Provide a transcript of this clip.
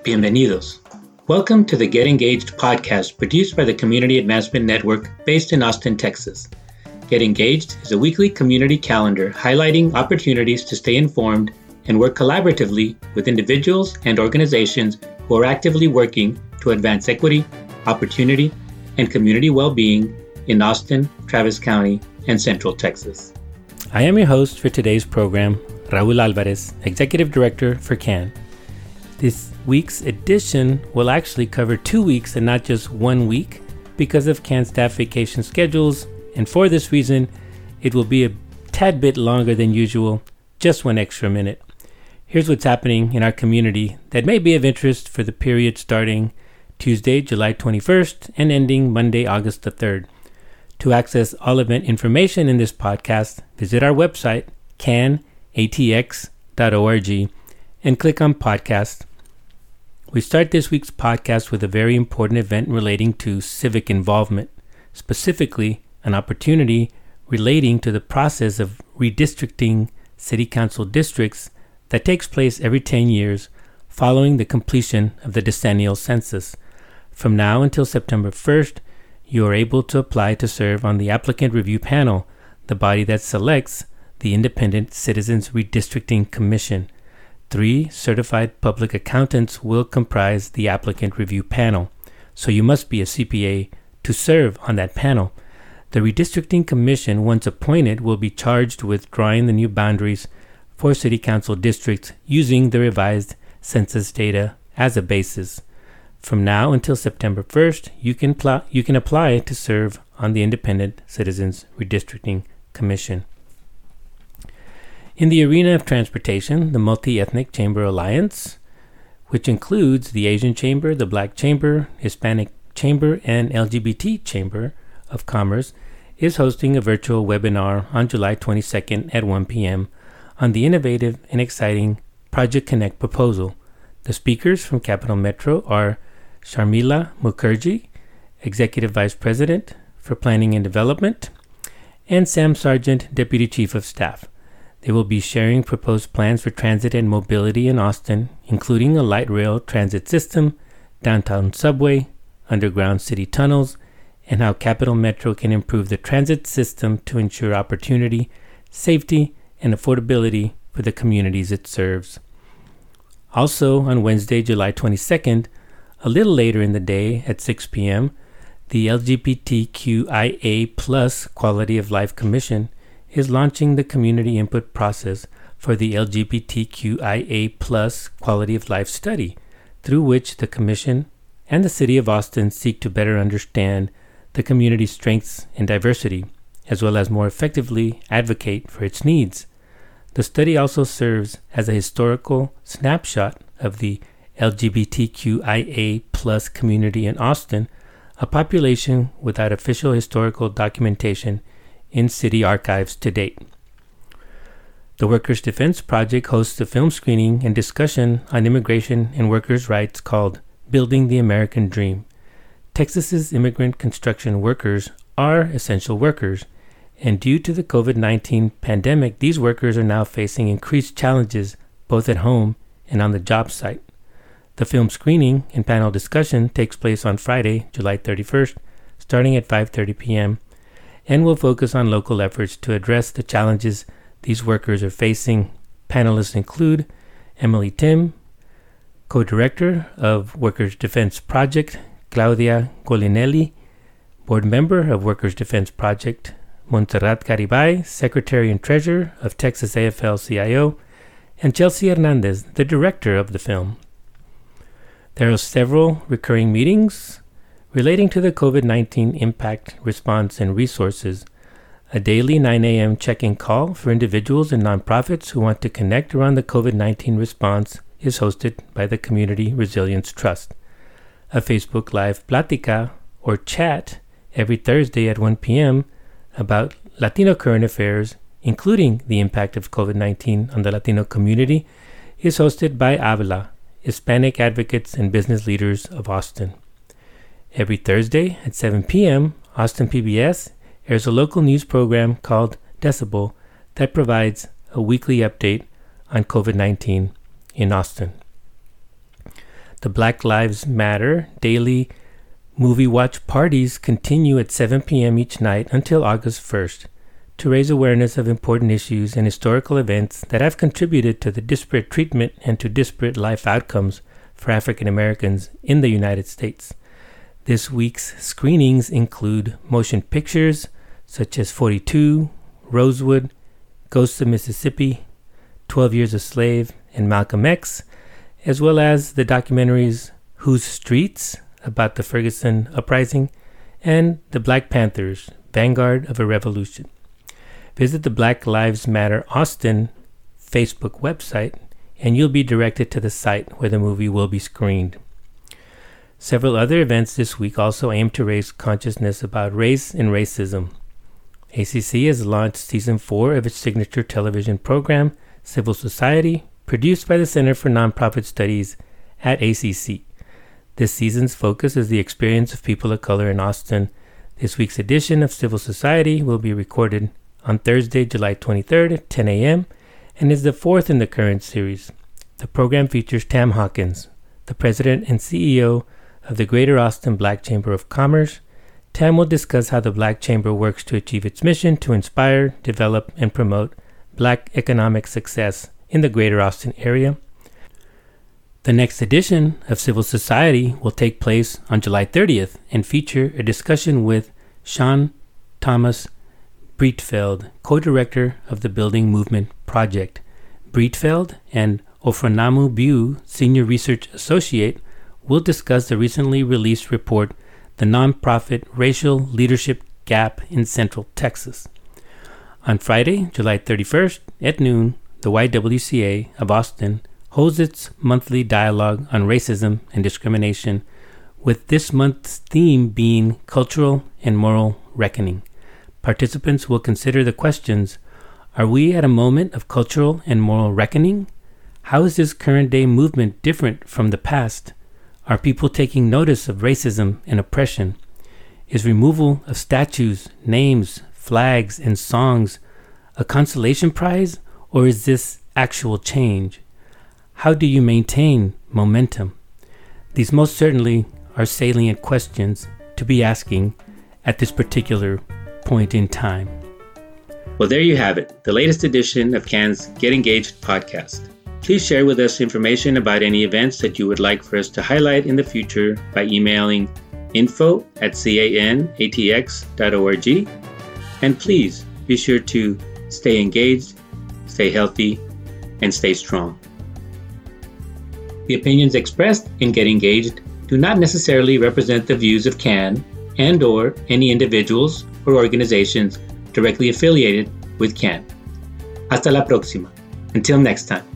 Bienvenidos. Welcome to the Get Engaged podcast produced by the Community Advancement Network based in Austin, Texas. Get Engaged is a weekly community calendar highlighting opportunities to stay informed and work collaboratively with individuals and organizations who are actively working to advance equity, opportunity, and community well-being in Austin, Travis County, and Central Texas. I am your host for today's program, Raul Alvarez, Executive Director for CAN. This week's edition will actually cover 2 weeks and not just 1 week because of CAN staff vacation schedules, and for this reason, it will be a tad bit longer than usual, just 1 extra minute. Here's what's happening in our community that may be of interest for the period starting Tuesday, July 21st and ending Monday, August the 3rd. To access all event information in this podcast, visit our website, canatx.org, and click on Podcast. We start this week's podcast with a very important event relating to civic involvement, specifically an opportunity relating to the process of redistricting city council districts that takes place every 10 years following the completion of the decennial census. From now until September 1st, you are able to apply to serve on the Applicant Review Panel, the body that selects the Independent Citizens Redistricting Commission. 3 certified public accountants will comprise the Applicant Review Panel, so you must be a CPA to serve on that panel. The Redistricting Commission, once appointed, will be charged with drawing the new boundaries for City Council districts using the revised census data as a basis. From now until September 1st, you can apply to serve on the Independent Citizens Redistricting Commission. In the arena of transportation, the Multi-Ethnic Chamber Alliance, which includes the Asian Chamber, the Black Chamber, Hispanic Chamber, and LGBT Chamber of Commerce, is hosting a virtual webinar on July 22nd at 1 p.m. on the innovative and exciting Project Connect proposal. The speakers from Capital Metro are Sharmila Mukherjee, Executive Vice President for Planning and Development, and Sam Sargent, Deputy Chief of Staff. They will be sharing proposed plans for transit and mobility in Austin, including a light rail transit system, downtown subway, underground city tunnels, and how Capital Metro can improve the transit system to ensure opportunity, safety, and affordability for the communities it serves. Also, on Wednesday, July 22nd, a little later in the day at 6 p.m., the LGBTQIA+ Quality of Life Commission is launching the community input process for the LGBTQIA+ Quality of Life study, through which the Commission and the City of Austin seek to better understand the community's strengths and diversity, as well as more effectively advocate for its needs. The study also serves as a historical snapshot of the LGBTQIA+ community in Austin, a population without official historical documentation in city archives to date. The Workers' Defense Project hosts a film screening and discussion on immigration and workers' rights called Building the American Dream. Texas's immigrant construction workers are essential workers, and due to the COVID-19 pandemic, these workers are now facing increased challenges both at home and on the job site. The film screening and panel discussion takes place on Friday, July 31st, starting at 5:30 p.m., and will focus on local efforts to address the challenges these workers are facing. Panelists include Emily Tim, co-director of Workers' Defense Project, Claudia Golinelli, board member of Workers' Defense Project, Montserrat Garibay, secretary and treasurer of Texas AFL-CIO, and Chelsea Hernandez, the director of the film. There are several recurring meetings relating to the COVID-19 impact, response, and resources. A daily 9 a.m. check-in call for individuals and nonprofits who want to connect around the COVID-19 response is hosted by the Community Resilience Trust. A Facebook Live Plática or chat every Thursday at 1 p.m. about Latino current affairs, including the impact of COVID-19 on the Latino community, is hosted by ABLA, Hispanic Advocates and Business Leaders of Austin. Every Thursday at 7 p.m., Austin PBS airs a local news program called Decibel that provides a weekly update on COVID-19 in Austin. The Black Lives Matter daily movie watch parties continue at 7 p.m. each night until August 1st to raise awareness of important issues and historical events that have contributed to the disparate treatment and to disparate life outcomes for African Americans in the United States. This week's screenings include motion pictures such as 42, Rosewood, Ghosts of Mississippi, 12 Years a Slave, and Malcolm X, as well as the documentaries Whose Streets, about the Ferguson Uprising, and The Black Panthers, Vanguard of a Revolution. Visit the Black Lives Matter Austin Facebook website, and you'll be directed to the site where the movie will be screened. Several other events this week also aim to raise consciousness about race and racism. ACC has launched Season 4 of its signature television program, Civil Society, produced by the Center for Nonprofit Studies at ACC. This season's focus is the experience of people of color in Austin. This week's edition of Civil Society will be recorded on Thursday, July 23rd at 10 a.m. and is the fourth in the current series. The program features Tam Hawkins, the president and CEO of the Greater Austin Black Chamber of Commerce. Tam will discuss how the Black Chamber works to achieve its mission to inspire, develop, and promote Black economic success in the Greater Austin area. The next edition of Civil Society will take place on July 30th and feature a discussion with Sean Thomas Breitfeld, co-director of the Building Movement Project. Breitfeld and Ofronamu Biu, senior research associate, will discuss the recently released report, The Nonprofit Racial Leadership Gap in Central Texas. On Friday, July 31st at noon, the YWCA of Austin holds its monthly dialogue on racism and discrimination, with this month's theme being Cultural and Moral Reckoning. Participants will consider the questions: are we at a moment of cultural and moral reckoning? How is this current day movement different from the past? Are people taking notice of racism and oppression? Is removal of statues, names, flags, and songs a consolation prize, or is this actual change? How do you maintain momentum? These most certainly are salient questions to be asking at this particular point in time. Well, there you have it, the latest edition of CAN's Get Engaged podcast. Please share with us information about any events that you would like for us to highlight in the future by emailing info@canatx.org. And please be sure to stay engaged, stay healthy, and stay strong. The opinions expressed in Get Engaged do not necessarily represent the views of CAN and/or any individuals or organizations directly affiliated with CAN. Hasta la próxima. Until next time.